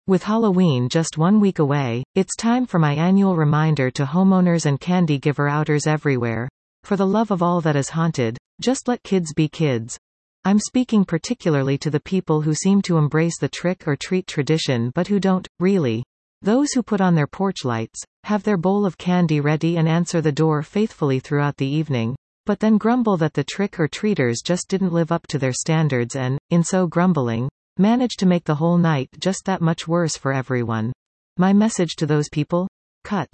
With Halloween just 1 week away, it's time for my annual reminder to homeowners and candy giver-outers everywhere. For the love of all that is haunted, just let kids be kids. I'm speaking particularly to the people who seem to embrace the trick-or-treat tradition but who don't, really. Those who put on their porch lights, have their bowl of candy ready and answer the door faithfully throughout the evening, but then grumble that the trick-or-treaters just didn't live up to their standards and, in so grumbling, manage to make the whole night just that much worse for everyone. My message to those people? Cut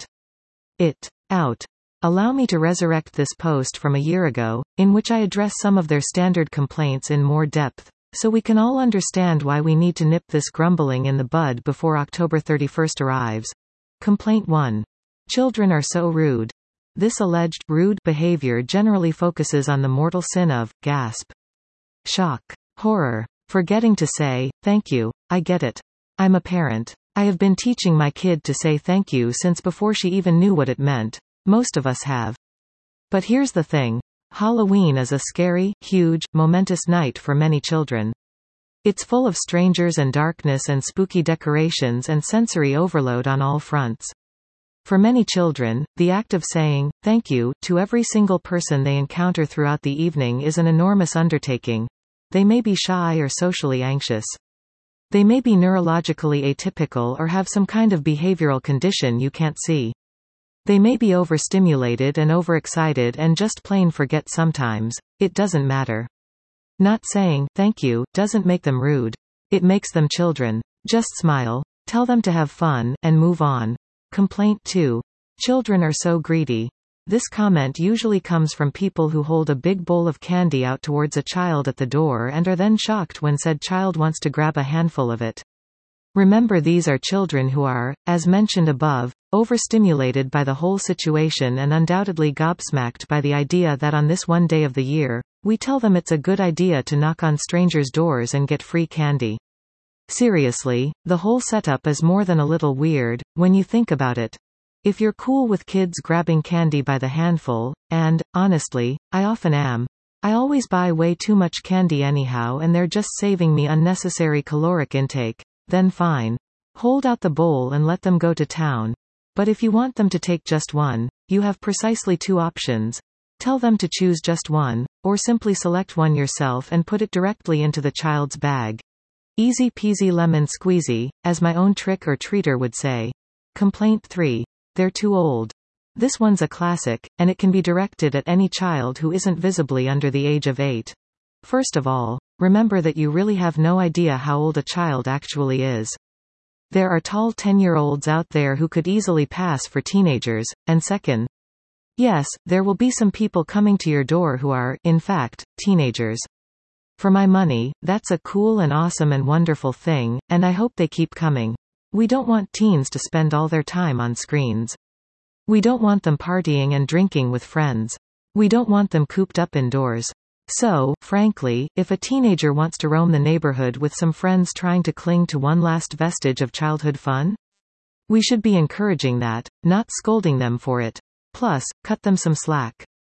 it out. Allow me to resurrect this post from a year ago, in which I address some of their standard complaints in more depth, so we can all understand why we need to nip this grumbling in the bud before October 31st arrives. Complaint 1. Children are so rude. This alleged rude behavior generally focuses on the mortal sin of gasp, shock, horror. Forgetting to say, thank you. I get it. I'm a parent. I have been teaching my kid to say thank you since before she even knew what it meant. Most of us have. But here's the thing. Halloween is a scary, huge, momentous night for many children. It's full of strangers and darkness and spooky decorations and sensory overload on all fronts. For many children, the act of saying, thank you, to every single person they encounter throughout the evening is an enormous undertaking. They may be shy or socially anxious. They may be neurologically atypical or have some kind of behavioral condition you can't see. They may be overstimulated and overexcited and just plain forget sometimes. It doesn't matter. Not saying, thank you, doesn't make them rude. It makes them children. Just smile, tell them to have fun, and move on. Complaint 2. Children are so greedy. This comment usually comes from people who hold a big bowl of candy out towards a child at the door and are then shocked when said child wants to grab a handful of it. Remember, these are children who are, as mentioned above, overstimulated by the whole situation and undoubtedly gobsmacked by the idea that on this one day of the year, we tell them it's a good idea to knock on strangers' doors and get free candy. Seriously, the whole setup is more than a little weird, when you think about it. If you're cool with kids grabbing candy by the handful, and, honestly, I often am. I always buy way too much candy anyhow and they're just saving me unnecessary caloric intake, then fine. Hold out the bowl and let them go to town. But if you want them to take just one, you have precisely two options. Tell them to choose just one, or simply select one yourself and put it directly into the child's bag. Easy peasy lemon squeezy, as my own trick-or-treater would say. Complaint 3. They're too old. This one's a classic, and it can be directed at any child who isn't visibly under the age of 8. First of all, remember that you really have no idea how old a child actually is. There are tall 10-year-olds out there who could easily pass for teenagers, and second, yes, there will be some people coming to your door who are, in fact, teenagers. For my money, that's a cool and awesome and wonderful thing, and I hope they keep coming. We don't want teens to spend all their time on screens. We don't want them partying and drinking with friends. We don't want them cooped up indoors. So, frankly, if a teenager wants to roam the neighborhood with some friends trying to cling to one last vestige of childhood fun, we should be encouraging that, not scolding them for it. Plus, cut them some slack.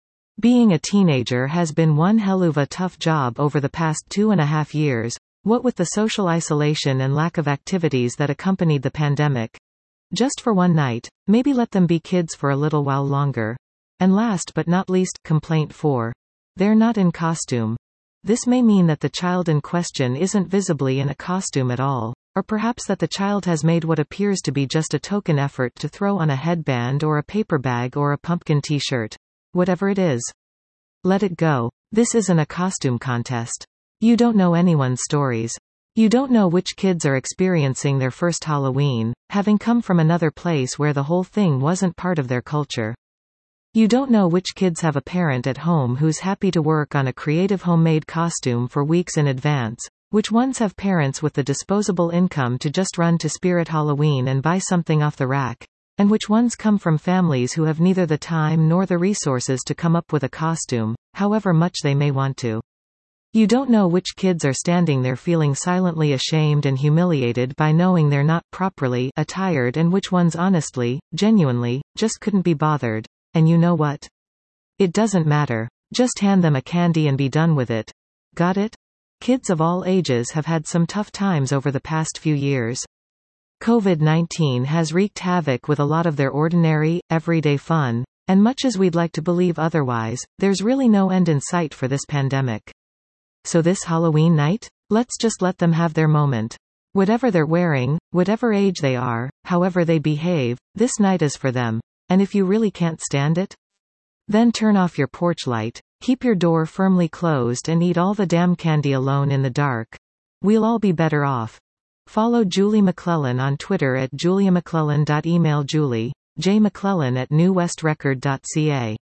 Being a teenager has been one hell of a tough job over the past 2.5 years. What with the social isolation and lack of activities that accompanied the pandemic. Just for one night, maybe let them be kids for a little while longer. And last but not least, complaint 4. They're not in costume. This may mean that the child in question isn't visibly in a costume at all, or perhaps that the child has made what appears to be just a token effort to throw on a headband or a paper bag or a pumpkin t-shirt. Whatever it is. Let it go. This isn't a costume contest. You don't know anyone's stories. You don't know which kids are experiencing their first Halloween, having come from another place where the whole thing wasn't part of their culture. You don't know which kids have a parent at home who's happy to work on a creative homemade costume for weeks in advance, which ones have parents with the disposable income to just run to Spirit Halloween and buy something off the rack, and which ones come from families who have neither the time nor the resources to come up with a costume, however much they may want to. You don't know which kids are standing there feeling silently ashamed and humiliated by knowing they're not properly attired and which ones honestly, genuinely, just couldn't be bothered. And you know what? It doesn't matter. Just hand them a candy and be done with it. Got it? Kids of all ages have had some tough times over the past few years. COVID-19 has wreaked havoc with a lot of their ordinary, everyday fun, and much as we'd like to believe otherwise, there's really no end in sight for this pandemic. So this Halloween night? Let's just let them have their moment. Whatever they're wearing, whatever age they are, however they behave, this night is for them. And if you really can't stand it, then turn off your porch light, keep your door firmly closed and eat all the damn candy alone in the dark. We'll all be better off. Follow Julie McClellan on Twitter at juliamcclellan. Email Julie, jmcclellan@newwestrecord.ca.